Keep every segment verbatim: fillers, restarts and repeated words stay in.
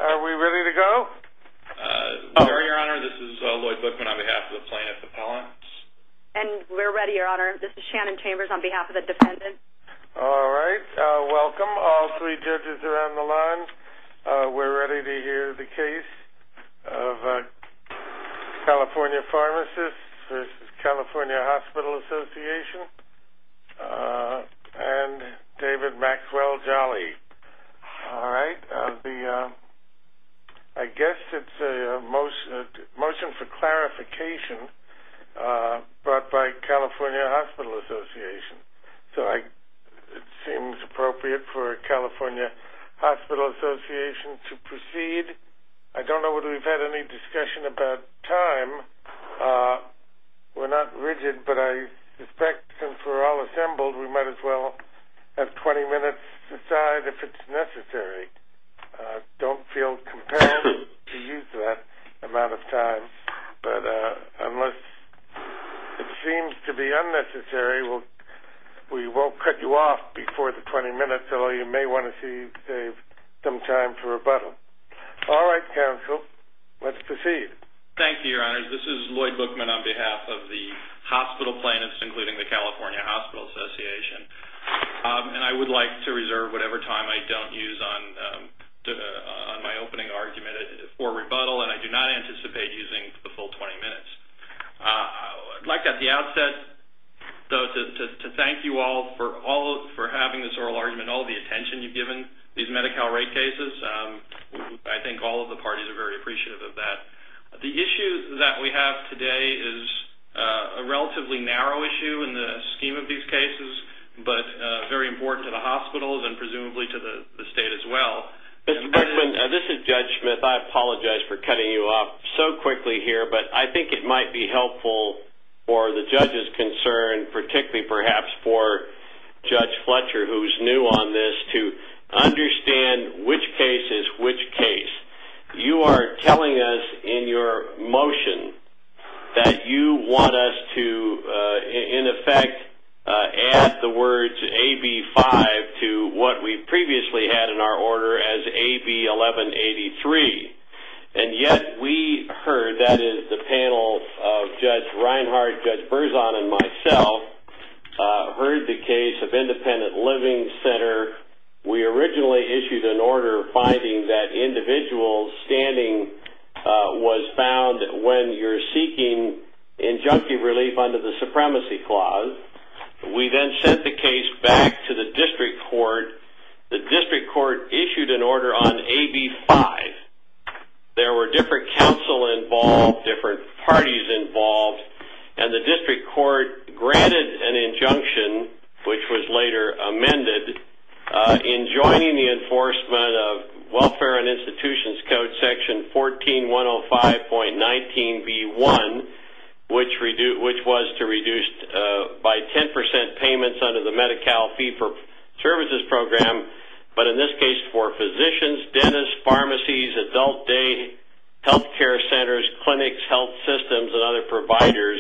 are we ready to go? Uh, oh. Your Honor, this is uh, Lloyd Bookman on behalf of the plaintiff appellants. And we're ready, Your Honor. This is Shannon Chambers on behalf of the defendant. All right. Uh, welcome. All three judges are on the line. Uh, we're ready to hear the case of uh, California Pharmacists versus California Hospital Association uh, and David Maxwell Jolly. All right. Uh, the uh, I guess it's a, a motion, a motion for clarification uh, brought by California Hospital Association. So I, it seems appropriate for California Hospital Association to proceed. I don't know whether we've had any discussion about time. Uh, we're not rigid, but I suspect since we're all assembled, we might as well have twenty minutes aside if it's necessary. Uh, don't feel compelled to use that amount of time, but uh, unless it seems to be unnecessary, we'll, we won't cut you off before the twenty minutes, although you may want to see, save some time for rebuttal. All right, counsel, let's proceed. Thank you, Your Honors. This is Lloyd Bookman on behalf of the hospital plaintiffs, including the California Hospital Association. Um, and I would like to reserve whatever time I don't use on um, to, uh, on my opening argument for rebuttal, and I do not anticipate using the full twenty minutes. Uh, I'd like at the outset, though, to, to, to thank you all for all for having this oral argument, all the attention you've given these Medi-Cal rate cases. Um, I think all of the parties are very appreciative of that. The issue that we have today is uh, a relatively narrow issue in the scheme of these cases, but uh, very important to the hospitals and presumably to the, the state as well. Mister Bookman, uh, this is Judge Smith. I apologize for cutting you off so quickly here, but I think it might be helpful for the judges concerned, particularly perhaps for Judge Fletcher, who's new on this, to understand which case is which case. You are telling us in your motion that you want us to, uh, in effect, uh, add the words A B five to what we previously had in our order as A B eleven eighty-three. And yet we heard, that is the panel of Judge Reinhardt, Judge Berzon, and myself, uh, heard the case of Independent Living Center. We originally issued an order finding that individuals standing uh, was found when you're seeking injunctive relief under the Supremacy Clause. We then sent the case back to the district court. The district court issued an order on A B five. There were different counsel involved, different parties involved, and the district court granted an injunction, which was later amended, Uh, enjoining the enforcement of Welfare and Institutions Code Section fourteen one oh five point nineteen B one, which, redu- which was to reduce uh, by ten percent payments under the Medi-Cal Fee-for-Services program, but in this case for physicians, dentists, pharmacies, adult day health care centers, clinics, health systems, and other providers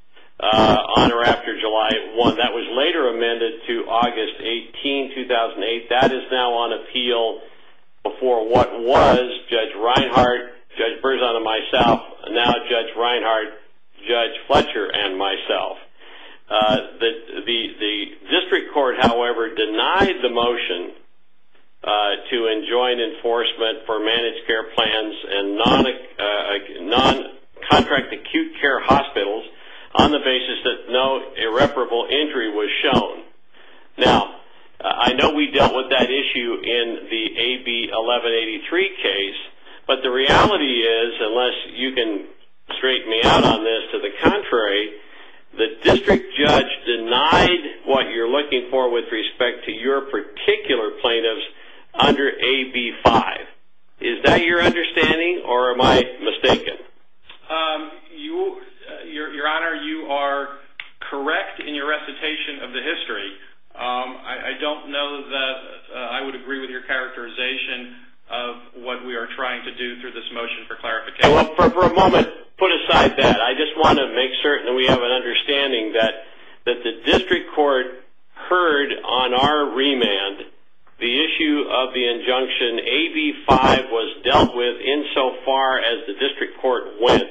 Uh, on or after July first. That was later amended to August eighteenth, two thousand eight. That is now on appeal before what was Judge Reinhardt, Judge Berzon, and myself, now Judge Reinhardt, Judge Fletcher, and myself. Uh, the, the, the district court, however, denied the motion uh, to enjoin enforcement for managed care plans and non, uh, non-contract acute care hospitals on the basis that no irreparable injury was shown. Now, uh, I know we dealt with that issue in the A B eleven eighty-three case, but the reality is, unless you can straighten me out on this, to the contrary, the district judge denied what you're looking for with respect to your particular plaintiffs under A B five. Is that your understanding, or am I mistaken? Um, you... Uh, your, Your Honor, you are correct in your recitation of the history. Um, I, I don't know that uh, I would agree with your characterization of what we are trying to do through this motion for clarification. Well, for, for a moment, put aside that. I just want to make certain that we have an understanding that, that the district court heard on our remand the issue of the injunction A B five was dealt with insofar as the district court went.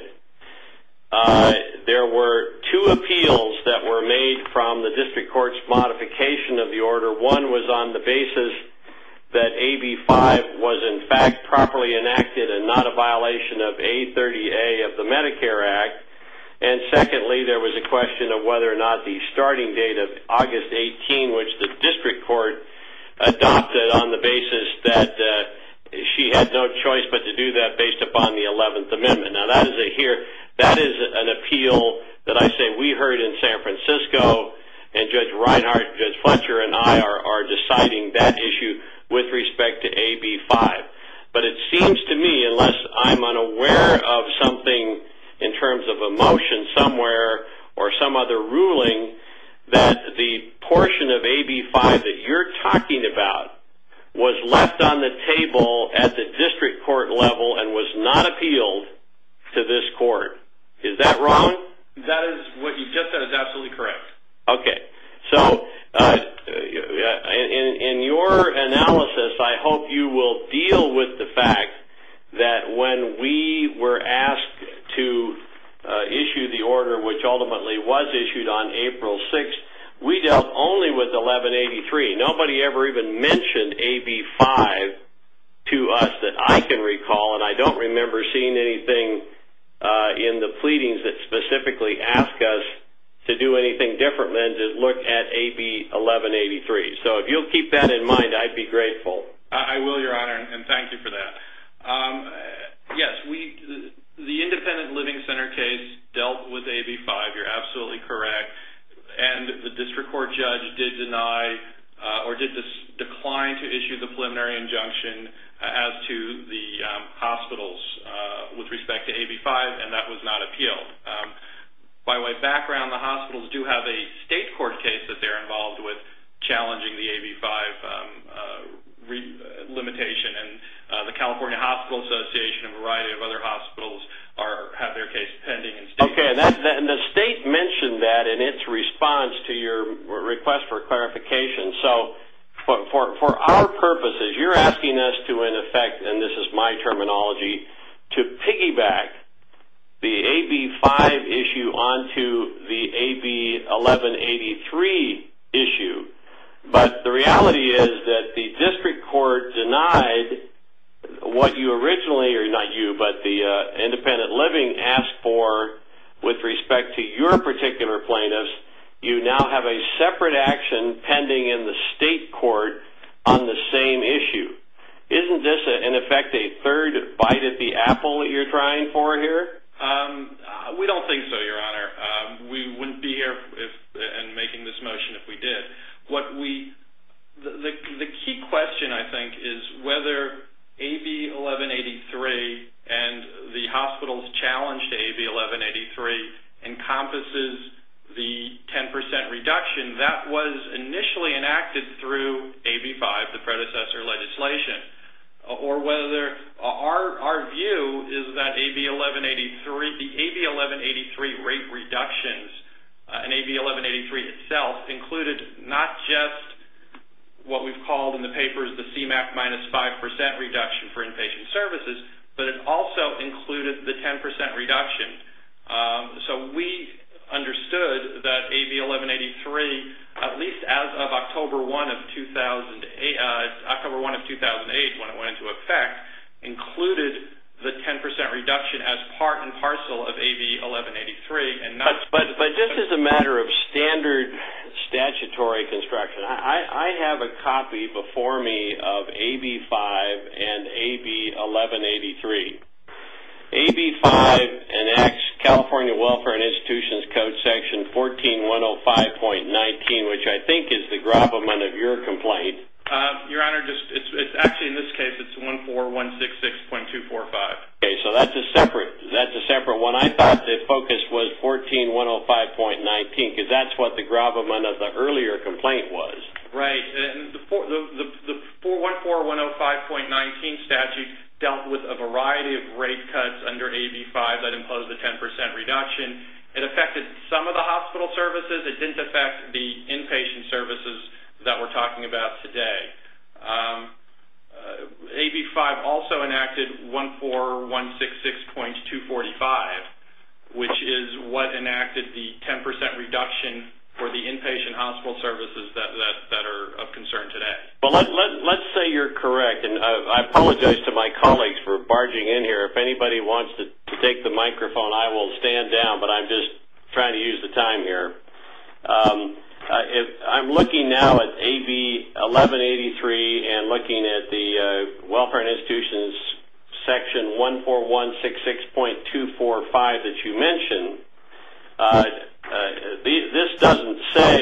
Uh, there were two appeals that were made from the district court's modification of the order. One was on the basis that A B five was in fact properly enacted and not a violation of A thirty A of the Medicare Act. And secondly, there was a question of whether or not the starting date of August eighteenth, which the district court adopted on the basis that uh, she had no choice but to do that based upon the eleventh Amendment. Now, that is a here, that is an appeal that I say we heard in San Francisco, and Judge Reinhart, Judge Fletcher, and I are, are deciding that issue with respect to A B five. But it seems to me, unless I'm unaware of something in terms of a motion somewhere or some other ruling, that the portion of A B five that you're talking about was left on the table at the district court level and was not appealed to this court. Is that wrong? That is what you just said is absolutely correct. Okay. So uh, in, in your analysis, I hope you will deal with the fact that when we were asked to uh, issue the order, which ultimately was issued on April sixth, we dealt only with eleven eighty-three. Nobody ever even mentioned A B five to us that I can recall, and I don't remember seeing anything uh, in the pleadings that specifically ask us to do anything different than to look at A B eleven eighty-three. So if you'll keep that in mind, I'd be grateful. I will, Your Honor, and thank you for that. Um, yes, we the Independent Living Center case dealt with A B five. You're absolutely correct. And the district court judge did deny uh, or did dis- decline to issue the preliminary injunction uh, as to the um, hospitals uh, with respect to A B five, and that was not appealed. Um, by way of background, the hospitals do have a state court case that they're involved with challenging the A B five um, uh, re- uh, limitation, and uh, the California Hospital Association and a variety of other hospitals are have their case pending in state. Okay, and, that, that, and the state mentioned that in its response to your request for clarification. So for, for, for our purposes, you're asking us to, in effect, and this is my terminology, to piggyback the A B five issue onto the A B eleven eighty-three issue. But the reality is that the district court denied what you originally, or not you, but the uh, Independent Living asked for with respect to your particular plaintiffs. You now have a separate action pending in the state court on the same issue. Isn't this, a, in effect, a third bite at the apple that you're trying for here? Um, uh, we don't think so, Your Honor. Um, we wouldn't be here if, and making this motion if we did. What we, the, the, the key question, I think, is whether A B eleven eighty-three and the hospital's challenge to A B eleven eighty-three encompasses the ten percent reduction that was initially enacted through A B five, the predecessor legislation, or whether our our view is that A B eleven eighty-three, the A B eleven eighty-three rate reductions uh, and A B eleven eighty-three itself included not just what we've called in the papers the C MAC minus five percent reduction for inpatient services, but it also included the ten percent reduction. Um, so we understood that A B eleven eighty-three, at least as of October first of two thousand eight, uh, October first of two thousand eight, when it went into effect, included the ten percent reduction as part and parcel of A B eleven eighty-three, and not. But but, but just as a matter of standard statutory construction, I, I have a copy before me of A B five and A B eleven eighty-three. A B five enacts California Welfare and Institutions Code Section fourteen one oh five point nineteen, which I think is the gravamen of your complaint. Uh, Your Honor, just it's, it's actually in this case it's one four one six six point two four five. Okay, so that's a separate that's a separate one. I thought the focus was fourteen one oh five point nineteen because that's what the gravamen of the earlier complaint was. Right, and the four, the the, the one four one oh five point nineteen statute dealt with a variety of rate cuts under A B five that imposed a ten percent reduction. It affected some of the hospital services. It didn't affect the inpatient services that we're talking about today. Um, uh, A B five also enacted one four one six six point two forty-five, which is what enacted the ten percent reduction for the inpatient hospital services that, that, that are of concern today. Well, let, let, let's say you're correct, and I, I apologize to my colleagues for barging in here. If anybody wants to, to take the microphone, I will stand down, but I'm just trying to use the time here. Um, uh, if, I'm looking now at A B eleven eighty-three and looking at the uh, Welfare and Institutions section one four one six six point two four five that you mentioned. Uh, Uh, the, this doesn't say,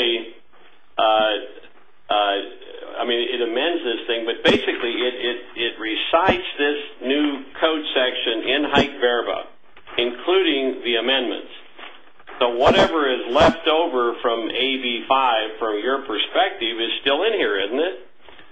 uh, uh, I mean, it amends this thing, but basically it, it, it recites this new code section in haec verba, including the amendments. So whatever is left over from A B five, from your perspective, is still in here, isn't it?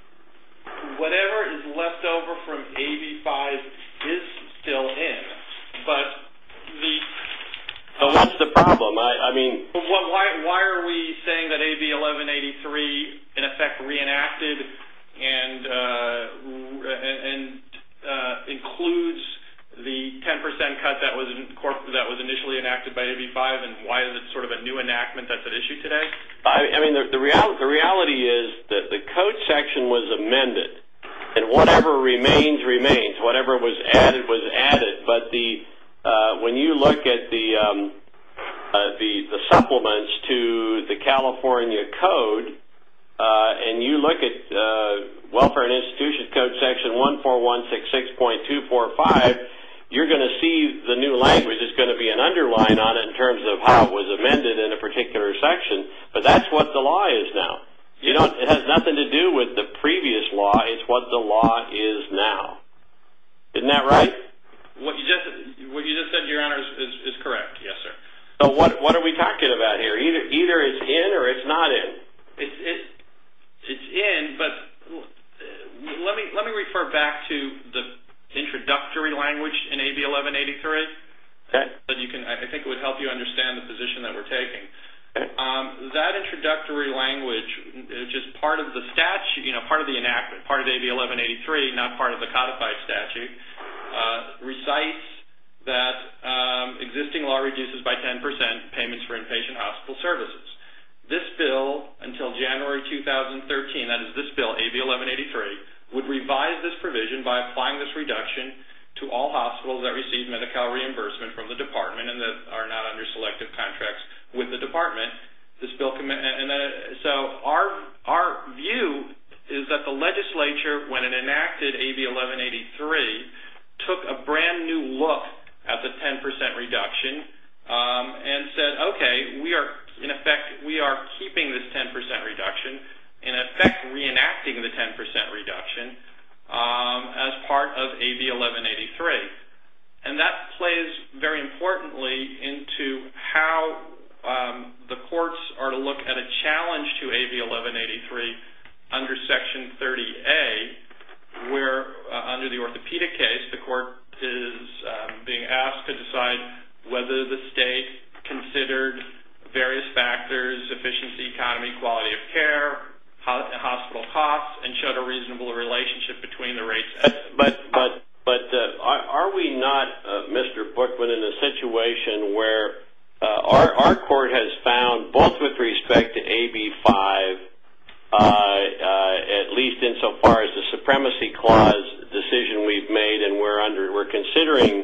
Whatever is left over from A B five is still in, but the... So what's the problem? I, I mean... What, why, why are we saying that A B eleven eighty-three, in effect, reenacted and, uh, and uh, includes the ten percent cut that was, in, that was initially enacted by A B five, and why is it sort of a new enactment that's at issue today? I, I mean, the, the, real, the reality is that the code section was amended, and whatever remains, remains. Whatever was added was added, but the... Uh, when you look at the, um, uh, the the supplements to the California Code, uh, and you look at uh, Welfare and Institutions Code Section one four one six six point two four five, you're going to see the new language. There's going to be an underline on it in terms of how it was amended in a particular section. But that's what the law is now. You know, it has nothing to do with the previous law. It's what the law is now. Isn't that right? What you just what you just said, Your Honor, is, is, is correct. Yes, sir. So what what are we talking about here? Either either it's in or it's not in. It's it, it's in, but let me let me refer back to the introductory language in A B eleven eighty-three. Okay. So you can I think it would help you understand the position that we're taking. Okay. Um, that introductory language, which is part of the statute, you know, part of the enactment, part of A B eleven eighty-three, not part of the codified statute. Uh, recites that um, existing law reduces by ten percent payments for inpatient hospital services. This bill, until January two thousand thirteen, that is this bill, A B eleven eighty-three, would revise this provision by applying this reduction to all hospitals that receive Medi-Cal reimbursement from the department and that are not under selective contracts with the department. This bill, and then, so our our view is that the legislature, when it enacted A B eleven eighty-three, took a brand new look at the ten percent reduction um, and said, okay, we are, in effect, we are keeping this ten percent reduction, in effect reenacting the ten percent reduction um, as part of A B eleven eighty-three. And that plays very importantly into how um, the courts are to look at a challenge to A B eleven eighty-three under Section thirty A, where uh, under the orthopedic case, the court is um, being asked to decide whether the state considered various factors, efficiency, economy, quality of care, ho hospital costs, and showed a reasonable relationship between the rates. But but but, but uh, are, are we not, uh, Mister Bookman, in a situation where uh, our our court has found, both with respect to A B five, Uh, uh, at least insofar as the supremacy clause decision we've made, and we're under, we're considering,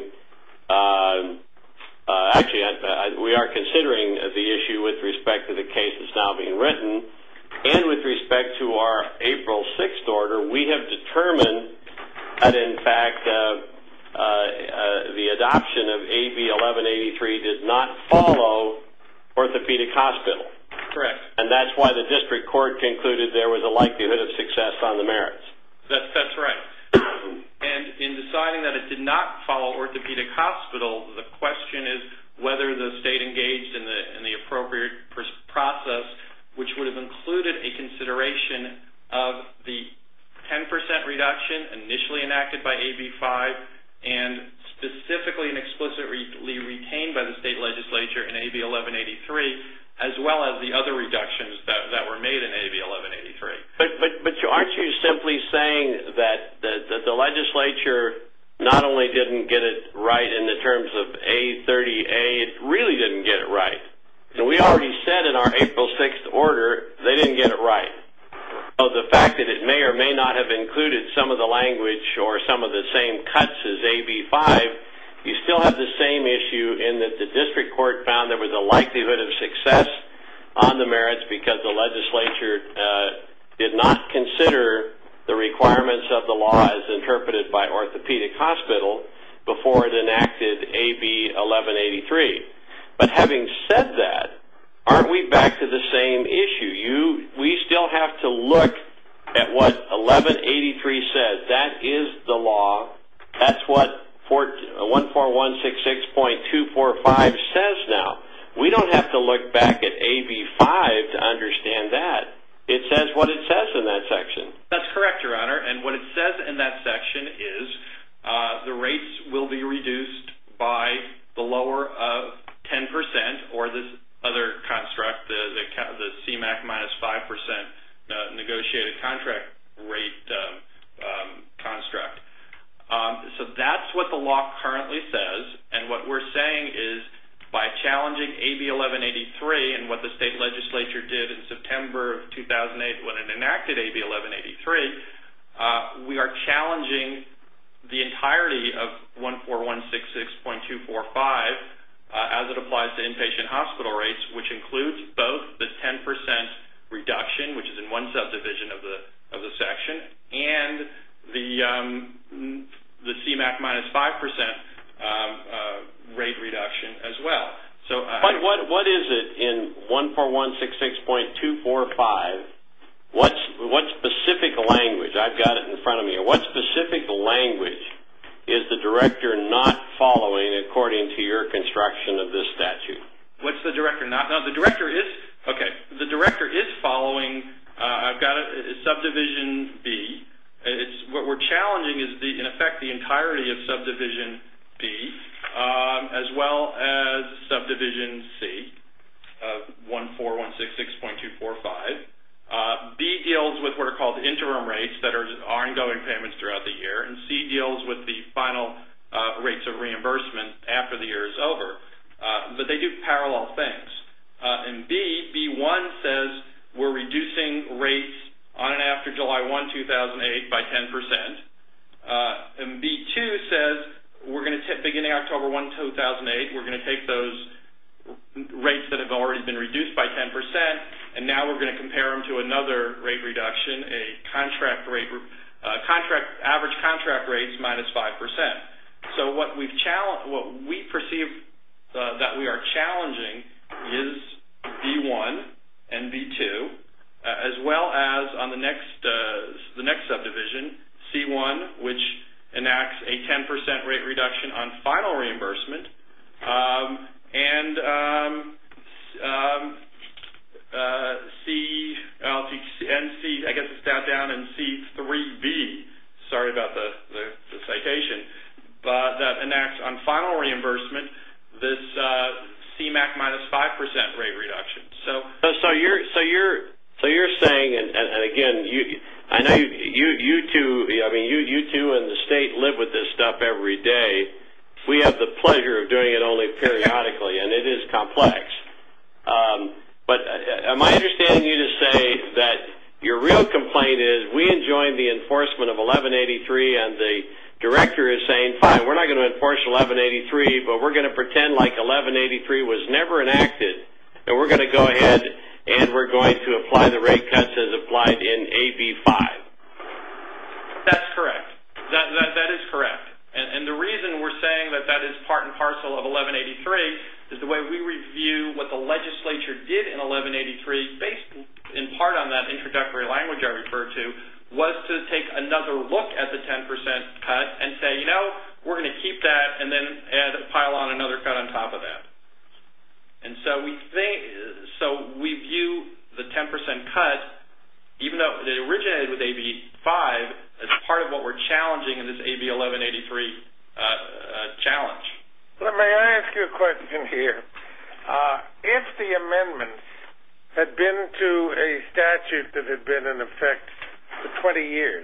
uh, uh, actually, I, I, we are considering the issue with respect to the case that's now being written, and with respect to our April sixth order, we have determined that, in fact, uh, uh, uh, the adoption of A B eleven eighty-three did not follow orthopedic hospital. Correct. And that's why the district court concluded there was a likelihood of success on the merits. That's, that's right. And in deciding that it did not follow orthopedic hospital, the question is whether the state engaged in the, in the appropriate process, which would have included a consideration of the ten percent reduction initially enacted by A B five and specifically and explicitly retained by the state legislature in A B eleven eighty-three, as well as the other reductions that, that were made in A B eleven eighty-three. But, but, but aren't you simply saying that the, that the legislature not only didn't get it right in the terms of A thirty A, it really didn't get it right? And we already said in our April sixth order they didn't get it right. So the fact that it may or may not have included some of the language or some of the same cuts as A B five, you still have the same issue in that the district court found there was a likelihood of success on the merits because the legislature uh, did not consider the requirements of the law as interpreted by Orthopedic Hospital before it enacted A B eleven eighty-three. But having said that, aren't we back to the same issue? You, we still have to look at what eleven eighty-three says. That is the law. That's what one four one six six point two four five says now. We don't have to look back at A B five to understand that. It says what it says in that section. That's correct, Your Honor. And what it says in that section is uh, the rates will be reduced by the lower of ten percent or this other construct, the, the, the C MAC minus five percent uh, negotiated contract rate um, um, construct. Um, so that's what the law currently says, and what we're saying is by challenging A B eleven eighty-three and what the state legislature did in September of two thousand eight when it enacted A B eleven eighty-three, uh, we are challenging the entirety of one four one six six point two four five Uh, as it applies to inpatient hospital rates, which includes both the ten percent reduction, which is in one subdivision of the of the section, and the um, the C MAC minus five percent um, uh, rate reduction as well. So, uh, what what what is it in one four one six six point two four five? What's what specific language? I've got it in front of me. What specific language is the director not following according to your construction of this statute? What's the director not? No, the director is, okay, the director is following, uh, I've got it, it's subdivision B. It's, what we're challenging is, the, in effect, the entirety of subdivision B, um, as well as subdivision C, of one four one six six point two four five. Uh, B deals with what are called interim rates that are ongoing payments throughout the year, and C deals with the final uh, rates of reimbursement after the year is over. Uh, but they do parallel things. Uh, and B, B one says we're reducing rates on and after July first, two thousand eight by ten percent. Uh, and B two says we're going to, beginning October first, two thousand eight, we're going to take those rates that have already been reduced by ten percent, and now we're going to compare them to another rate reduction, a contract rate, uh, contract average contract rates minus five percent. So what we've challenged, what we perceive uh, that we are challenging is B one and B two, uh, as well as on the next uh, the next subdivision, C one, which enacts a ten percent rate reduction on final reimbursement. Um, And um, um, uh, C, well, and C, I guess it's down down in C three B. Sorry about the, the, the citation, but that enacts on final reimbursement this uh, C MAC minus five percent rate reduction. So, so, so you're, so you're, so you're saying, and, and, and again, you, I know you, you, you two, I mean, you, you two and the state live with this stuff every day. We have the pleasure of doing it only periodically, and it is complex. Um, but uh, am I understanding you to say that your real complaint is we enjoin the enforcement of eleven eighty-three, and the director is saying, fine, we're not going to enforce eleven eighty-three, but we're going to pretend like eleven eighty-three was never enacted, and we're going to go ahead and we're going to apply the rate cuts as applied in A B five? That's correct. That, that, that is correct. And, and the reason we're saying that that is part and parcel of eleven eighty-three is the way we review what the legislature did in eleven eighty-three, based in part on that introductory language I referred to, was to take another look at the ten percent cut and say, you know, we're going to keep that and then add pile on another cut on top of that. And so we think, so we view the ten percent cut, even though it originated with A B five, as part of what we're challenging in this A B eleven eighty-three uh, uh, challenge. Well, may I ask you a question here? Uh, if the amendments had been to a statute that had been in effect for twenty years,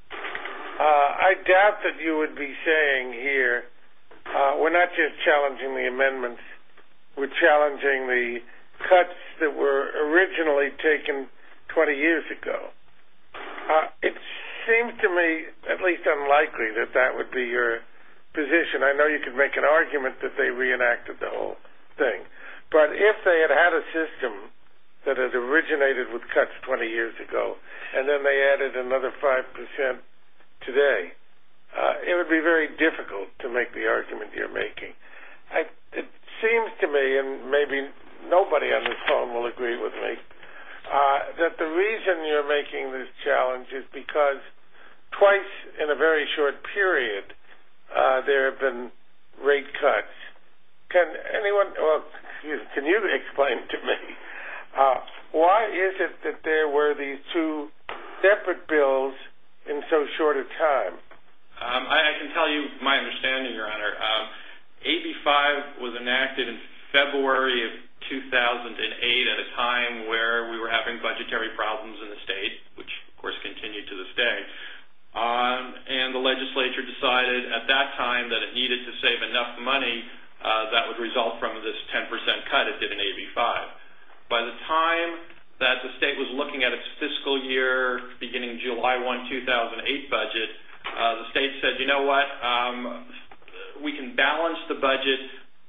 uh, I doubt that you would be saying here, uh, we're not just challenging the amendments, we're challenging the cuts that were originally taken twenty years ago. Uh, it seems to me at least unlikely that that would be your position. I know you could make an argument that they reenacted the whole thing, but if they had had a system that had originated with cuts twenty years ago, and then they added another five percent today, uh, it would be very difficult to make the argument you're making. I, it seems to me, and maybe nobody on this phone will agree with me, uh, that the reason you're making this challenge is because twice in a very short period uh, there have been rate cuts. Can anyone, well, can you explain to me uh, why is it that there were these two separate bills in so short a time? Um, I, I can tell you my understanding, Your Honor. Um, A B five was enacted in February of two thousand eight at a time where we were having budgetary problems in the state, which of course continued to this day. Um, and the legislature decided at that time that it needed to save enough money uh, that would result from this ten percent cut it did in A B five. By the time that the state was looking at its fiscal year beginning July first, two thousand eight budget, uh, the state said, you know what, um, we can balance the budget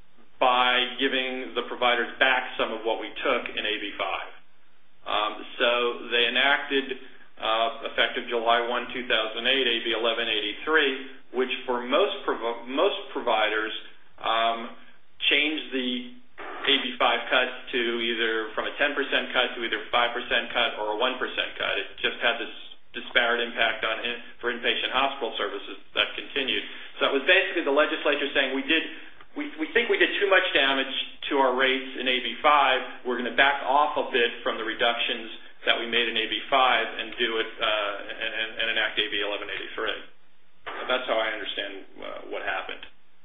by giving the providers back some of what we took in A B five. Um, so they enacted, uh, effective July first, two thousand eight, A B eleven eighty-three, which for most provo most providers um, changed the A B five cuts to either from a ten percent cut to either five percent cut or a one percent cut. It just had this disparate impact on in, for inpatient hospital services that continued. So it was basically the legislature saying we did. We, we think we did too much damage to our rates in A B five. We're going to back off a bit from the reductions that we made in A B five and do it uh, and, and enact A B eleven eighty-three. That's how I understand uh, what happened.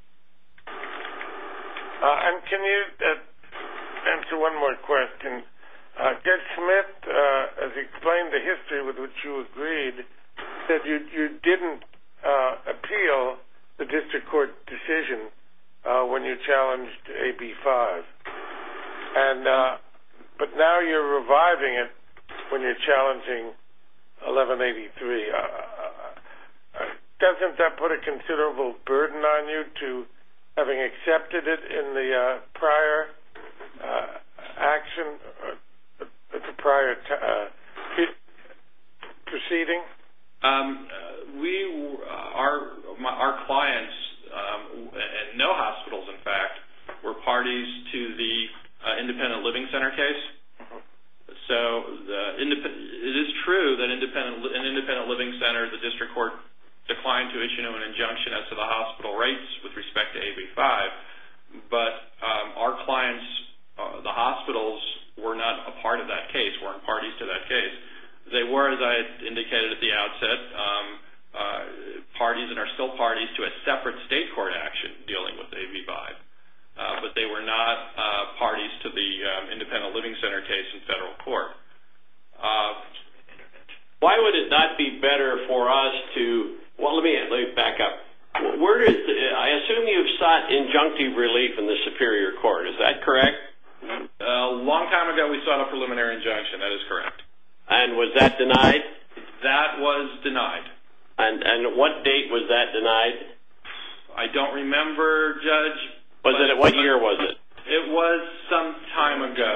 Uh, and can you uh, answer one more question? Uh, Judge Smith, uh, as he explained the history with which you agreed, said you, you didn't uh, appeal the district court decision Uh, when you challenged A B five, and uh, but now you're reviving it when you're challenging eleven eighty-three. Uh, uh, doesn't that put a considerable burden on you to having accepted it in the uh, prior uh, action, uh, the prior t uh, proceeding? Um, uh, we, uh, our, my, our clients. Um, and no hospitals, in fact, were parties to the uh, independent living center case. So the it is true that independent, an independent living center, the district court declined to issue an injunction as to the hospital rates with respect to A B five, but um, our clients, uh, the hospitals, were not a part of that case, weren't parties to that case. They were, as I had indicated at the outset, um, Uh, parties and are still parties to a separate state court action dealing with A B five, uh, but they were not uh, parties to the um, independent living center case in federal court. Uh, Why would it not be better for us to, well, let me, let me back up. Where is the, I assume you've sought injunctive relief in the Superior Court, is that correct? A long time ago we sought a preliminary injunction, that is correct. And was that denied? That was denied. And, and what date was that denied? I don't remember, Judge. Was it, what year was it? It was some time ago.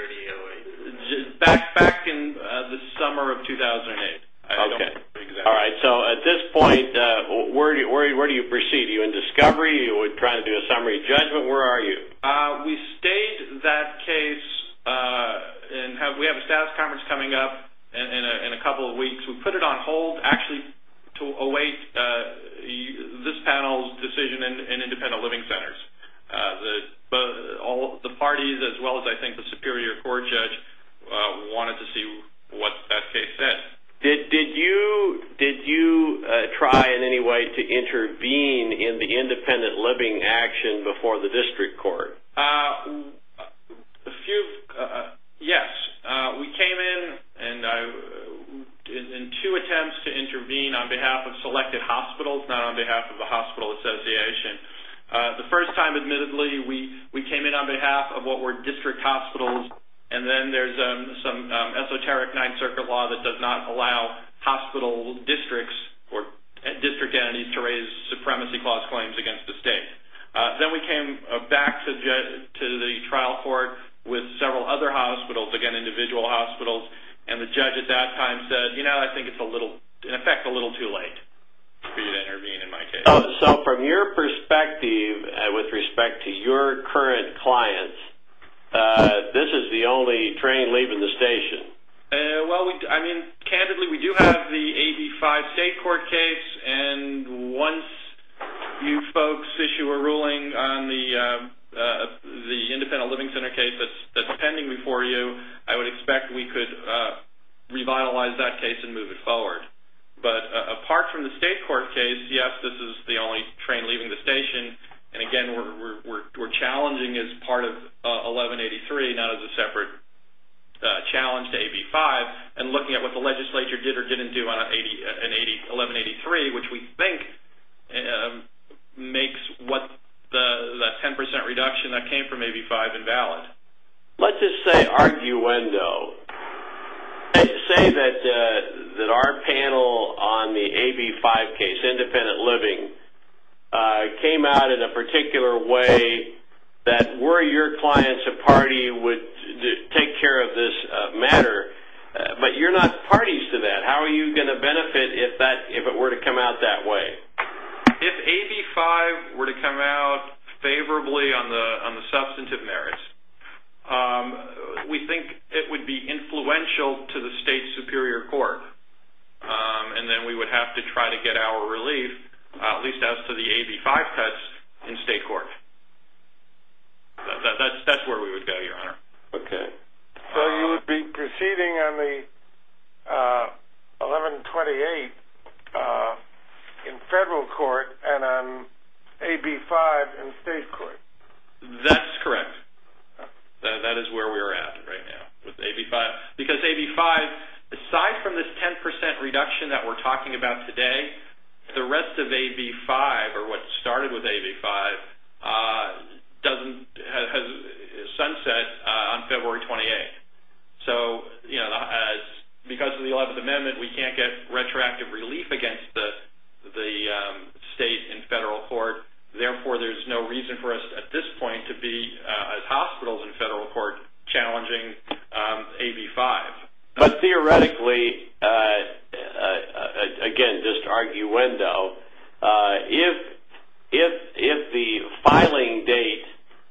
Back, back in uh, the summer of two thousand eight. I okay. Don't exactly. All right. So at this point, uh, where, do you, where, where do you proceed? Are you in discovery? Are you trying to do a summary judgment? Where are you? Uh, we stayed that case, uh, and have, we have a status conference coming up in, in, a, in a couple of weeks. We put it on hold, actually, to await uh, this panel's decision in, in independent living centers. Uh, the, uh, all the parties, as well as I think the Superior Court judge, uh, wanted to see what that case said. Did did you did you uh, try in any way to intervene in the independent living action before the district court? Uh, a few, uh, yes. Uh, we came in and I, in, in two attempts to intervene on behalf of selected hospitals, not on behalf of the Hospital Association. Uh, the first time, admittedly, we, we came in on behalf of what were district hospitals, and then there's um, some um, esoteric Ninth Circuit law that does not allow hospital districts or district entities to raise supremacy clause claims against the state. Uh, then we came uh, back to, to the trial court with several other hospitals, again, individual hospitals, and the judge at that time said, you know, I think it's a little, in effect, a little too late for you to intervene in my case. Oh, so from your perspective, uh, with respect to your current clients, uh, this is the only train leaving the station. Uh, well, we, I mean, candidly, we do have the A B five state court case, and once you folks issue a ruling on the uh, uh, the independent living center case that's that's pending before you, I would expect we could uh, revitalize that case and move it forward. But uh, apart from the state court case, yes, this is the only train leaving the station, and again, we're we're we're, we're challenging as part of uh, eleven eighty-three, not as a separate Uh, challenge to A B five, and looking at what the legislature did or didn't do on an eleven eighty-three, which we think um, makes what the, the ten percent reduction that came from A B five invalid. Let's just say arguendo. Say, say that uh, that our panel on the A B five case, independent living, uh, came out in a particular way that were your clients a party would take care of this uh, matter, uh, but you're not parties to that. How are you going to benefit if that if it were to come out that way? If A B five were to come out favorably on the on the substantive merits, um, we think it would be influential to the state superior court, um, and then we would have to try to get our relief, uh, at least as to the A B five cuts, in state court. That, that, that's that's where we would go, Your Honor. Okay. So you would be proceeding on the uh, eleven twenty-eight uh, in federal court and on A B five in state court. That's correct. That, that is where we're at right now with A B five. Because A B five, aside from this ten percent reduction that we're talking about today, the rest of A B five, or what started with A B five, uh, doesn't has, has sunset uh, on February twenty-eighth. So, you know, as because of the eleventh Amendment, we can't get retroactive relief against the the um, state in federal court. Therefore, there's no reason for us at this point to be, uh, as hospitals in federal court, challenging um, A B five. But theoretically, uh, uh, again, just arguendo, uh, if if if the filing date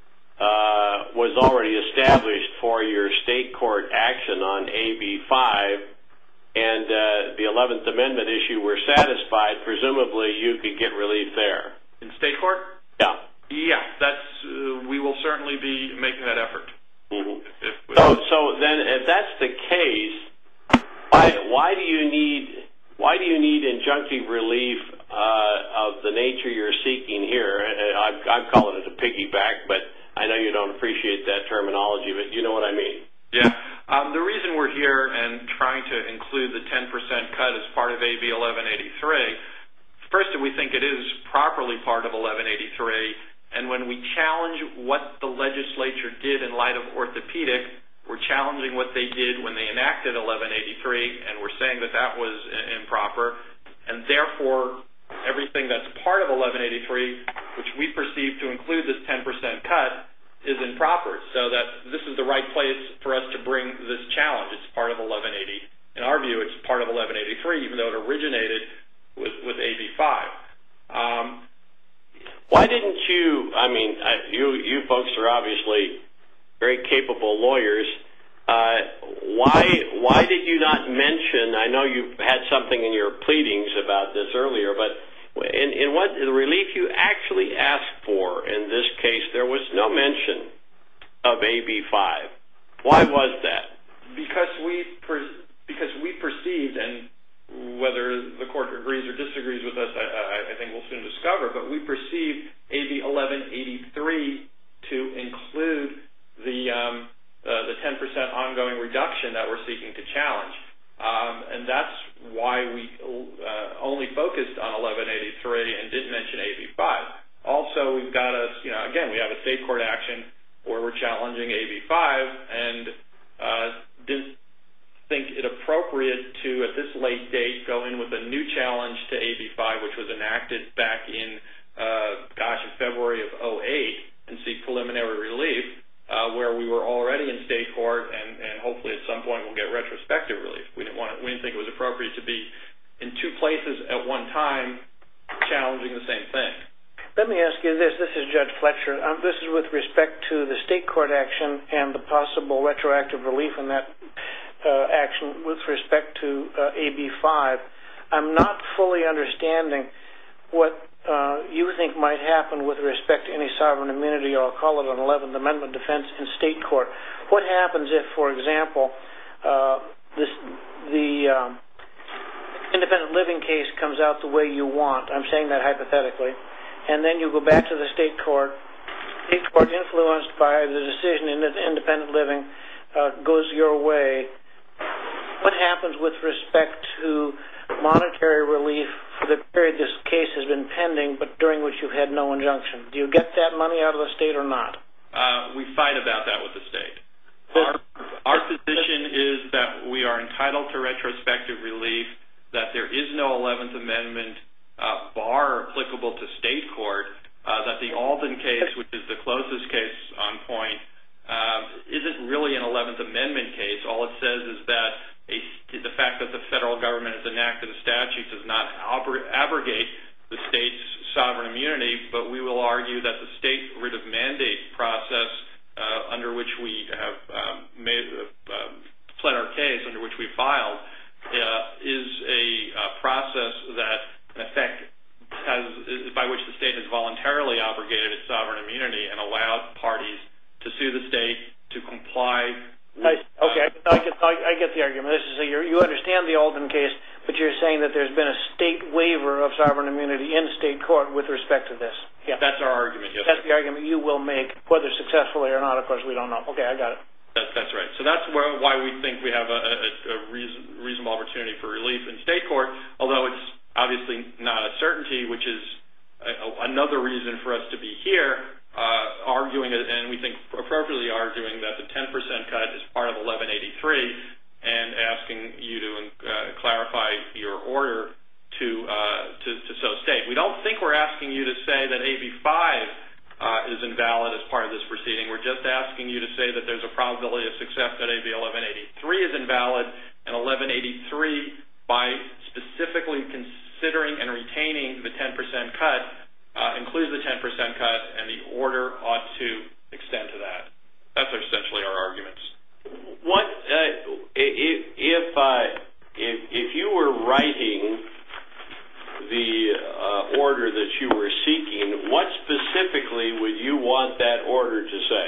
uh, was already established for your state court action on A B five, and uh, the eleventh Amendment issue were satisfied, presumably you could get relief there. In state court? Yeah. Yeah, that's, uh, we will certainly be making that effort. Mm-hmm. If, if, so, so then, if that's the case, why why do you need why do you need injunctive relief uh, of the nature you're seeking here? I'm, I'm calling it a piggyback, but I know you don't appreciate that terminology, but you know what I mean. Yeah. Um, the reason we're here and trying to include the ten percent cut as part of A B eleven eighty-three, first, we think it is properly part of eleven eighty-three, and when we challenge what the legislature did in light of orthopedic, we're challenging what they did when they enacted eleven eighty-three, and we're saying that that was improper, and therefore everything that's part of eleven eighty-three, which we perceive to include this ten percent cut, is improper. So that this is the right place for us to bring this challenge. It's part of eleven eighty. In our view, it's part of eleven eighty-three, even though it originated with, with A B five. Um, Why didn't you, I mean, I, you, you folks are obviously very capable lawyers. Uh, why, why did you not mention, I know you had something in your pleadings about this earlier, but in, in what the relief you actually asked for in this case, there was no mention of A B five. Why was that? Because we, per, because we perceived, and whether the court agrees or disagrees with us, I, I, I think we'll soon discover, but we perceive A B eleven eighty-three to include the um, uh, the ten percent ongoing reduction that we're seeking to challenge. Um, and that's why we uh, only focused on eleven eighty-three and didn't mention A B five. Also, we've got a, you know, again, we have a state court action where we're challenging A B five and uh, didn't think it appropriate to, at this late date, go in with a new challenge to A B five, which was enacted back in, uh, gosh, in February of oh eight, and seek preliminary relief, uh, where we were already in state court, and, and hopefully at some point we'll get retrospective relief. We didn't want, we didn't think it was appropriate to be in two places at one time challenging the same thing. Let me ask you this. This is Judge Fletcher. Um, this is with respect to the state court action and the possible retroactive relief in that uh, action with respect to uh, A B five. I'm not fully understanding what uh, you think might happen with respect to any sovereign immunity, or I'll call it an eleventh Amendment defense in state court. What happens if, for example, uh, this, the um, independent living case comes out the way you want? I'm saying that hypothetically. And then you go back to the state court. State court, influenced by the decision in independent living, uh, goes your way. What happens with respect to monetary relief for the period this case has been pending, but during which you've had no injunction? Do you get that money out of the state or not? Uh, we fight about that with the state. Our, our position is that we are entitled to retrospective relief, that there is no eleventh Amendment uh, bar applicable to state court, uh, that the Alden case, which is the closest case on point, uh, isn't really an eleventh Amendment case. All it says is that a, the fact that the federal government has enacted a statute does not abrogate the state's sovereign immunity, but we will argue that the state writ of mandate process uh, under which we have um, made, uh, pled our case, under which we filed, uh, is a uh, process that, in effect, has, by which the state has voluntarily abrogated its sovereign immunity and allowed parties to sue the state to comply. I, okay, uh, I, get, I, I get the argument. This is a, you're, you understand the Alden case, but you're saying that there's been a state waiver of sovereign immunity in state court with respect to this. Yeah, that's our argument. Yes, that's sir. the argument you will make, whether successfully or not. Of course, we don't know. Okay, I got it. That, that's right. So that's where, why we think we have a, a, a reason, reasonable opportunity for relief in state court, although it's obviously not a certainty, which is a, another reason for us to be here, uh, arguing, and we think appropriately arguing, that the ten percent cut is part of eleven eighty-three, and asking you to uh, clarify your order to, uh, to to so state. We don't think we're asking you to say that A B five uh, is invalid as part of this proceeding. We're just asking you to say that there's a probability of success that A B eleven eighty-three is invalid, and eleven eighty-three, by specifically considering and retaining the ten percent cut, uh, includes the ten percent cut, and the order ought to extend to that. That's essentially our arguments. What uh, if if, uh, if if you were writing the uh, order that you were seeking, what specifically would you want that order to say?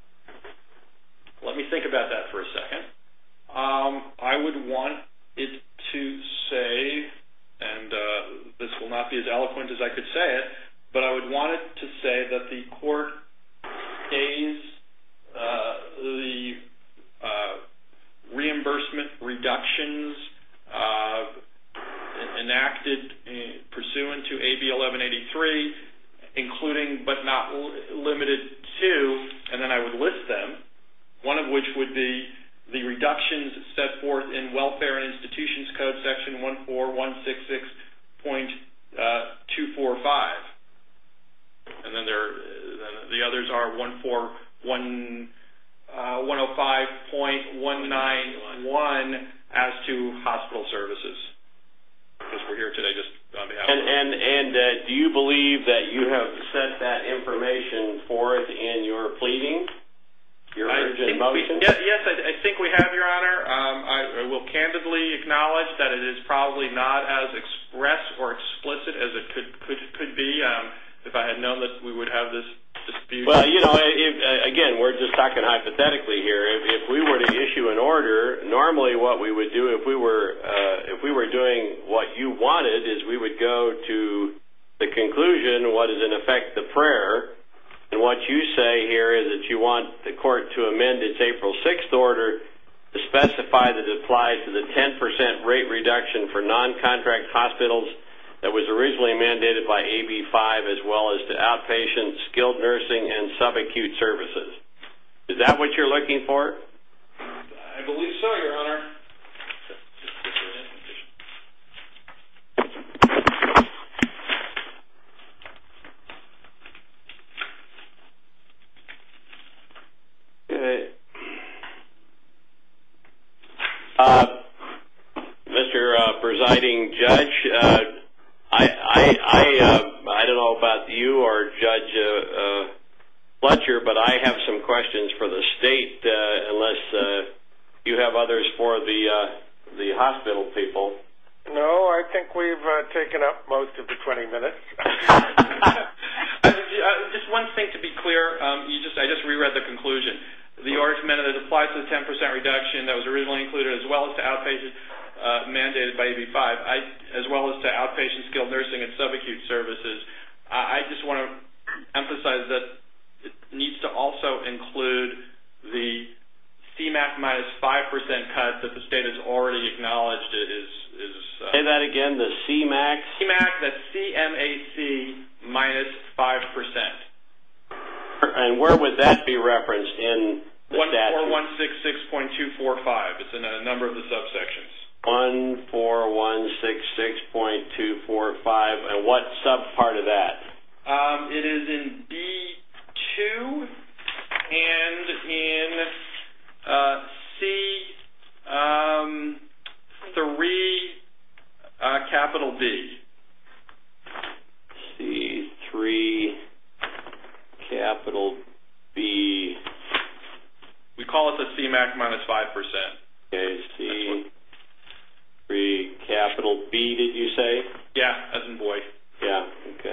Let me think about that for a second. Um, I would want it to say, and uh, this will not be as eloquent as I could say it, but I would want it to say that the court stays uh, the uh, reimbursement reductions uh, enacted uh, pursuant to A B eleven eighty-three, including but not limited to, and then I would list them, one of which would be the reductions set forth in Welfare and Institutions Code, Section one four one six six point two four five. And then there, then the others are one four one oh five point one nine one as to hospital services. Because we're here today just on behalf and, of... And, and uh, do you believe that you have set that information forth in your pleading? Your urgent motion? We, yeah, yes, I, I think we have, Your Honor. Um, I, I will candidly acknowledge that it is probably not as express or explicit as it could could, could be. Um, if I had known that we would have this dispute. Well, you know, if, again, we're just talking hypothetically here. If, if we were to issue an order, normally what we would do if we were uh, if we were doing what you wanted is we would go to the conclusion, what is in effect the prayer, and what you say here is that you want the court to amend its April sixth order to specify that it applies to the ten percent rate reduction for non-contract hospitals that was originally mandated by A B five, as well as to outpatient, skilled nursing, and subacute services. Is that what you're looking for? I believe so, Your Honor. Okay. Uh, Mister Uh, presiding judge, uh, I I I, uh, I don't know about you or Judge uh, uh, Fletcher, but I have some questions for the state, uh, unless uh, you have others for the uh, the hospital people. No, I think we've uh, taken up most of the twenty minutes. uh, just one thing to be clear, um, you just I just reread the conclusion. The order amendment that applies to the ten percent reduction that was originally included, as well as to outpatient uh, mandated by A B five, I, as well as to outpatient skilled nursing and subacute services. I, I just want to emphasize that it needs to also include the C MAC minus five percent cut that the state has already acknowledged is. is uh, Say that again, the C MAC? C MAC, that's C M A C minus five percent. And where would that be referenced in the one four statute? one six six point two four five. It's in a number of the subsections. one four one six six point two four five. And what subpart of that? Um, it is in B two and in uh, C um, three uh, capital B. C three capital B. We call it the C MAC minus five percent. Okay, C three capital B, did you say? Yeah, as in boy. Yeah, okay.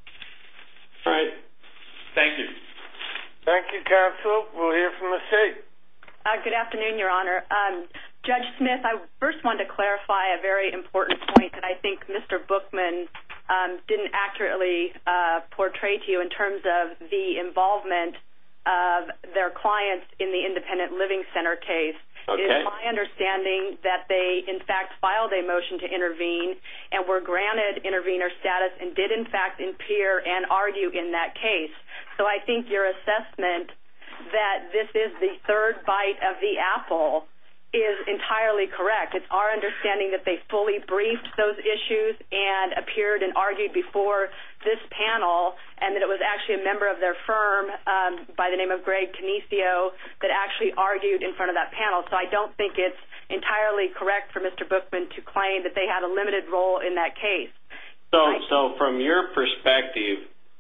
All right. Thank you. Thank you, counsel. We'll hear from the state. Uh, good afternoon, Your Honor. Um, Judge Smith, I first wanted to clarify a very important point that I think Mister Bookman um, didn't accurately uh, portray to you in terms of the involvement of their clients in the Independent Living Center case. Okay. It is my understanding that they, in fact, filed a motion to intervene and were granted intervener status and did, in fact, appear and argue in that case. So I think your assessment that this is the third bite of the apple is entirely correct. It's our understanding that they fully briefed those issues and appeared and argued before this panel, and that it was actually a member of their firm um, by the name of Greg Canicio that actually argued in front of that panel. So I don't think it's entirely correct for Mister Bookman to claim that they had a limited role in that case. So, so from your perspective,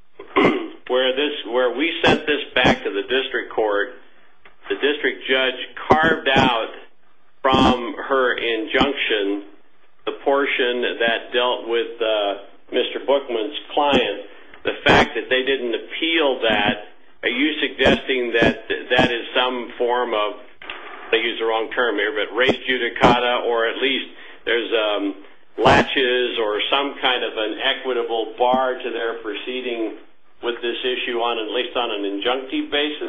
where this, where we sent this back to the district court, the district judge carved out from her injunction the portion that dealt with uh, Mister Bookman's client. The fact that they didn't appeal that, are you suggesting that that is some form of, I use the wrong term here, but res judicata, or at least there's um, latches or some kind of an equitable bar to their proceeding with this issue on at least on an injunctive basis?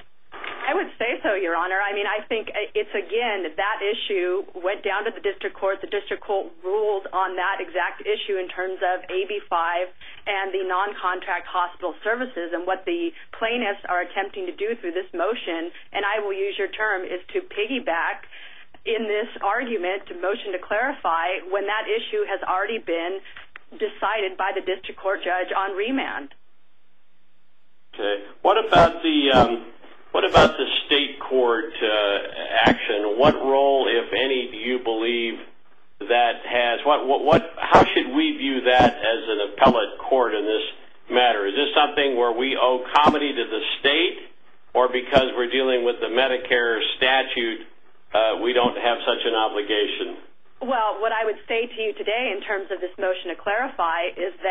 I would say so, Your Honor. I mean, I think it's, again, that issue went down to the district court. The district court ruled on that exact issue in terms of A B five and the non-contract hospital services, and what the plaintiffs are attempting to do through this motion, and I will use your term, is to piggyback in this argument, to motion to clarify, when that issue has already been decided by the district court judge on remand. Okay. What about the... Um What about the state court uh, action? What role, if any, do you believe that has? What, what, what? How should we view that as an appellate court in this matter? Is this something where we owe comity to the state, or because we're dealing with the Medicare statute, uh, we don't have such an obligation? Well, what I would say to you today in terms of this motion to clarify is that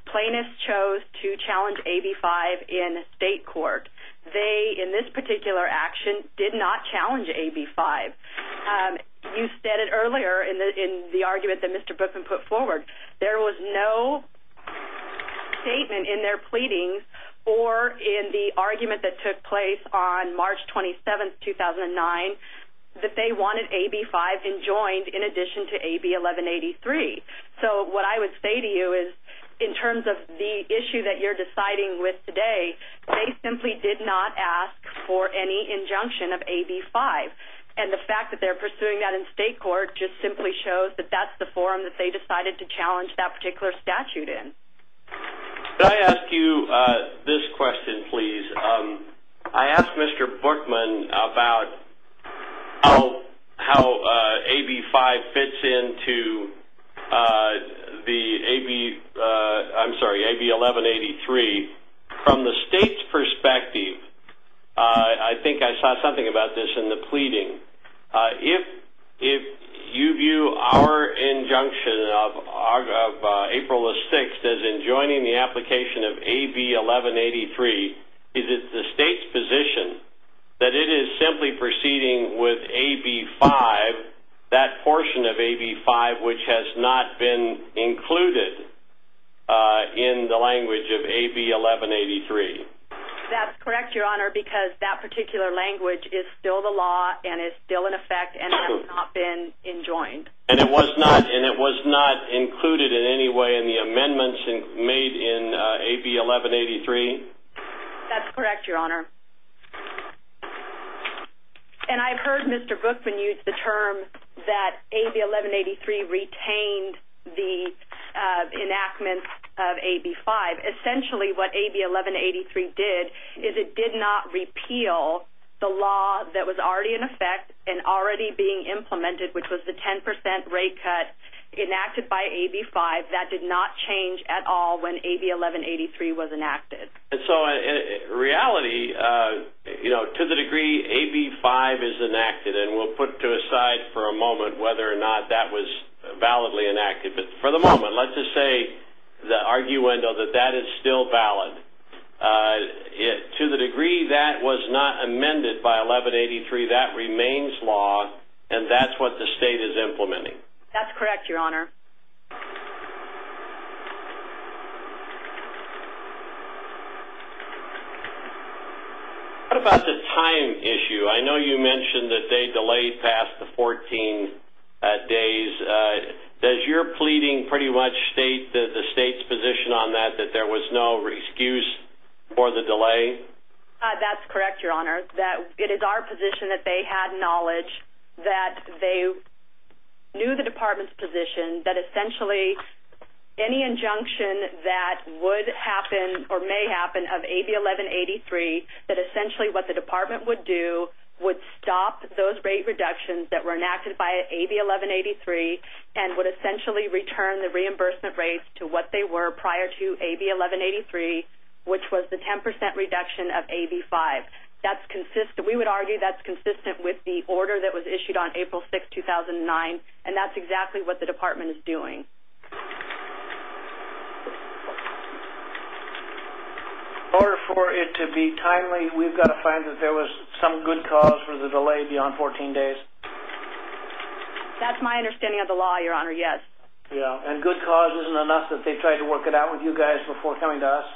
plaintiffs chose to challenge A B five in state court. They, in this particular action, did not challenge A B five. Um, you said it earlier in the in the argument that Mister Bookman put forward. There was no statement in their pleadings or in the argument that took place on March twenty-seventh, two thousand nine, that they wanted A B five enjoined in addition to A B eleven eighty-three. So what I would say to you is, in terms of the issue that you're deciding with today, they simply did not ask for any injunction of A B five. And the fact that they're pursuing that in state court just simply shows that that's the forum that they decided to challenge that particular statute in. Could I ask you uh, this question, please? Um, I asked Mister Bookman about how how uh, A B five fits into uh, the A B uh, I'm sorry A B eleven eighty-three from the state's perspective. Uh, I think I saw something about this in the pleading. Uh, if if you view our injunction of, of uh, April the sixth as enjoining the application of A B eleven eighty-three, is it the state's position that it is simply proceeding with A B five, that portion of A B five which has not been included uh, in the language of A B eleven eighty-three? That's correct, Your Honor, because that particular language is still the law and is still in effect and has not been enjoined. And it was not, and it was not included in any way in the amendments in, made in uh, A B eleven eighty-three? That's correct, Your Honor. And I've heard Mister Bookman use the term that A B eleven eighty-three retained the uh, enactment of A B five. Essentially, what A B eleven eighty-three did is it did not repeal the law that was already in effect and already being implemented, which was the ten percent rate cut enacted by A B five. That did not change at all when A B eleven eighty-three was enacted. And so, in reality, uh, you know, to the degree A B five is enacted, and we'll put to aside for a moment whether or not that was validly enacted, but for the moment, let's just say the arguendo that that is still valid. Uh, it, to the degree that was not amended by eleven eighty-three, that remains law, and that's what the state is implementing. That's correct, Your Honor. What about the time issue? I know you mentioned that they delayed past the fourteen uh, days. Uh, does your pleading pretty much state the, the state's position on that, that there was no excuse for the delay? Uh, that's correct, Your Honor. That it is our position that they had knowledge, that they knew the department's position, that essentially any injunction that would happen or may happen of A B eleven eighty-three, that essentially what the department would do would stop those rate reductions that were enacted by A B eleven eighty-three and would essentially return the reimbursement rates to what they were prior to A B eleven eighty-three, which was the ten percent reduction of A B five. That's consistent. We would argue that's consistent with the order that was issued on April sixth, two thousand nine, and that's exactly what the department is doing. In order for it to be timely, we've got to find that there was some good cause for the delay beyond fourteen days. That's my understanding of the law, Your Honor, yes. Yeah, and good cause isn't enough that they tried to work it out with you guys before coming to us?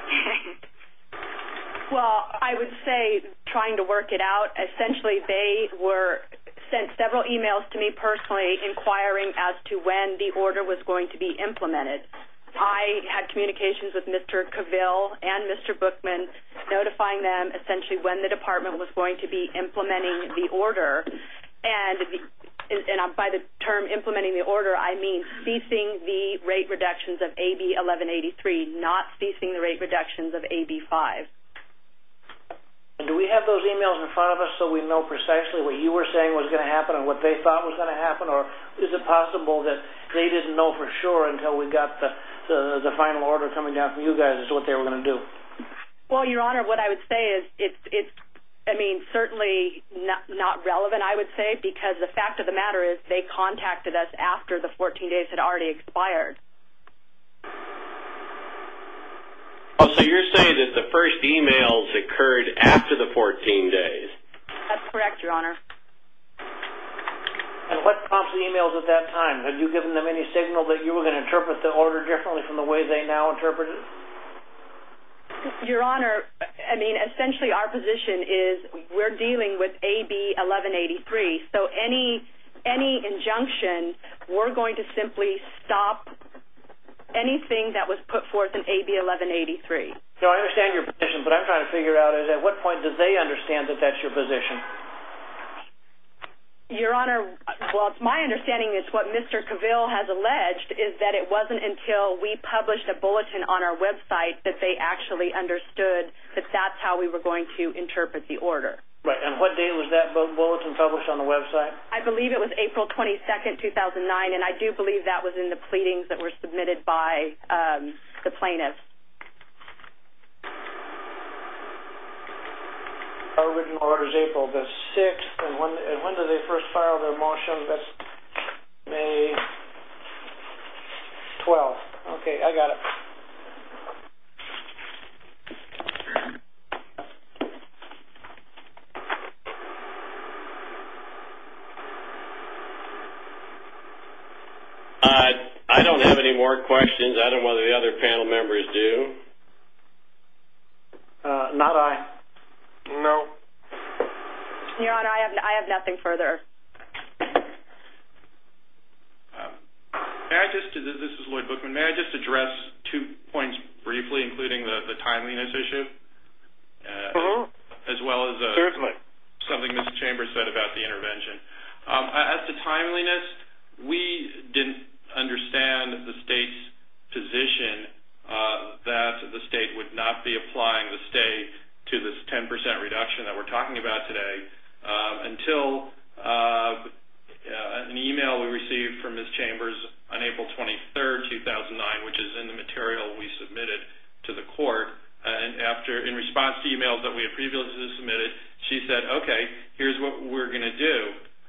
Well, I would say trying to work it out, essentially they were sent several emails to me personally inquiring as to when the order was going to be implemented. I had communications with Mister Cavill and Mister Bookman notifying them essentially when the department was going to be implementing the order. And, the, and by the term implementing the order, I mean ceasing the rate reductions of A B eleven eighty-three, not ceasing the rate reductions of A B five. And do we have those emails in front of us so we know precisely what you were saying was going to happen and what they thought was going to happen? Or is it possible that they didn't know for sure until we got the The, the final order coming down from you guys is what they were going to do? Well, Your Honor, what I would say is it's, it's I mean, certainly not, not relevant, I would say, because the fact of the matter is they contacted us after the fourteen days had already expired. Oh, so you're saying that the first emails occurred after the fourteen days? That's correct, Your Honor. And what prompts the emails at that time? Had you given them any signal that you were going to interpret the order differently from the way they now interpret it? Your Honor, I mean, essentially our position is we're dealing with A B eleven eighty-three, so any any injunction, we're going to simply stop anything that was put forth in A B eleven eighty-three. No, I understand your position, but I'm trying to figure out is at what point do they understand that that's your position? Your Honor, well, it's my understanding it's what Mister Cavill has alleged is that it wasn't until we published a bulletin on our website that they actually understood that that's how we were going to interpret the order. Right, and what date was that bulletin published on the website? I believe it was April twenty-second, two thousand nine, and I do believe that was in the pleadings that were submitted by um, the plaintiffs. Our original order is April the sixth, and when, and when did they first file their motion? That's May twelfth. Okay, I got it. Uh, I don't have any more questions. I don't know whether the other panel members do. Uh, not I. No. Your Honor, I have I have nothing further. Um, may I just, this is Lloyd Bookman, may I just address two points briefly, including the, the timeliness issue, uh, Mm-hmm. as well as uh, Certainly. something Miz Chambers said about the intervention. Um, as to timeliness, we didn't understand the state's position uh, that the state would not be applying the stay to this ten percent reduction that we're talking about today um, until uh, uh, an email we received from Miz Chambers on April twenty-third, two thousand nine, which is in the material we submitted to the court. Uh, and after, in response to emails that we had previously submitted, she said, okay, here's what we're going to do.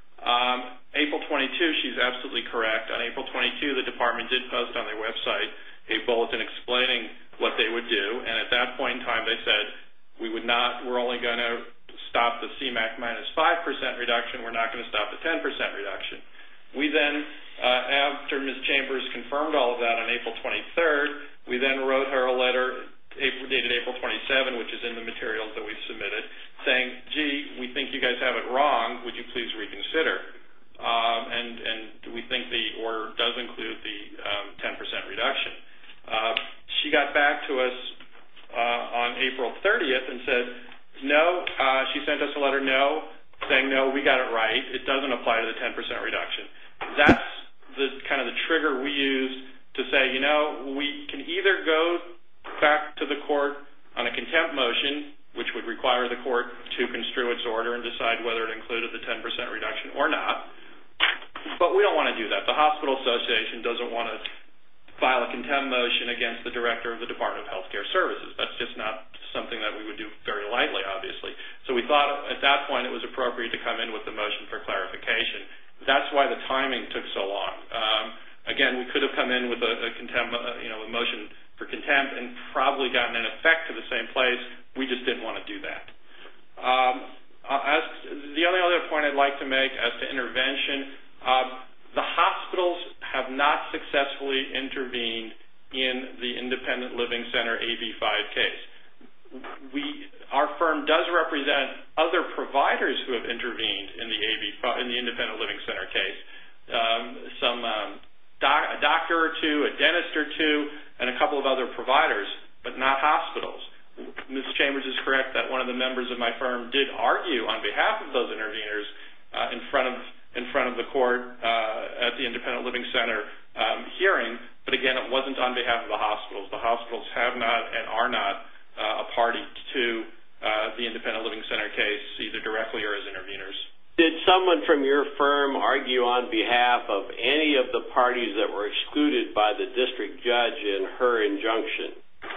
Um, April twenty-second, she's absolutely correct. On April twenty-second, the department did post on their website a bulletin explaining what they would do, and at that point in time they said, we would not, we're only going to stop the C MAC minus five percent reduction, we're not going to stop the ten percent reduction. We then, uh, after Miz Chambers confirmed all of that on April twenty-third, we then wrote her a letter April, dated April twenty-seventh, which is in the materials that we submitted, saying, gee, we think you guys have it wrong, would you please reconsider? Um, and, and we think the order does include the um, ten percent reduction. Uh, she got back to us uh, on April thirtieth and said, no, uh, she sent us a letter, no, saying, no, we got it right, it doesn't apply to the ten percent reduction. That's the kind of the trigger we used to say, you know, we can either go back to the court on a contempt motion, which would require the court to construe its order and decide whether it included the ten percent reduction or not. But we don't want to do that. The Hospital Association doesn't want to file a contempt motion against the director of the Department of Health Care Services. That's just not something that we would do very lightly, obviously. So we thought at that point it was appropriate to come in with the motion for clarification. That's why the timing took so long. Um, again, we could have come in with a, a contempt, uh, you know, a motion for contempt and probably gotten an effect to the same place. We just didn't want to do that. Um, uh, as the only other point I'd like to make as to intervention, uh, the hospitals have not successfully intervened in the Independent Living Center A B five case. We, our firm does represent other providers who have intervened in the A B five, in the Independent Living Center case. Um, some um, doc, a doctor or two, a dentist or two, and a couple of other providers, but not hospitals. Miz Chambers is correct that one of the members of my firm did argue on behalf of those interveners uh, in front of in front of the court uh, at the Independent Living Center um, hearing, but again, it wasn't on behalf of the hospitals. The hospitals have not and are not uh, a party to uh, the Independent Living Center case, either directly or as interveners. Did someone from your firm argue on behalf of any of the parties that were excluded by the district judge in her injunction?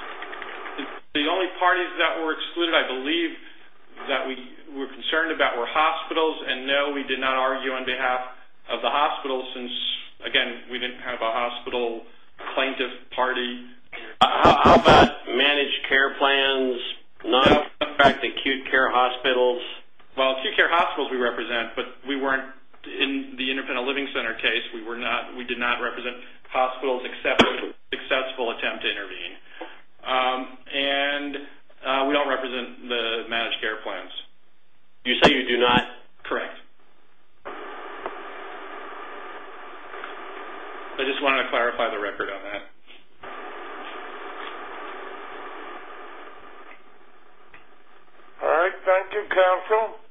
The only parties that were excluded, I believe, that we were concerned about were hospitals, and no, we did not argue on behalf of the hospitals since, again, we didn't have a hospital plaintiff party. How, how about managed care plans, non-contract acute care hospitals? Well, acute care hospitals we represent, but we weren't in the independent living center case. We were not. We did not represent hospitals except for successful attempt to intervene, um, and uh, we don't represent the managed care plans. You say you do not? Correct. I just wanted to clarify the record on that. All right, thank you, counsel.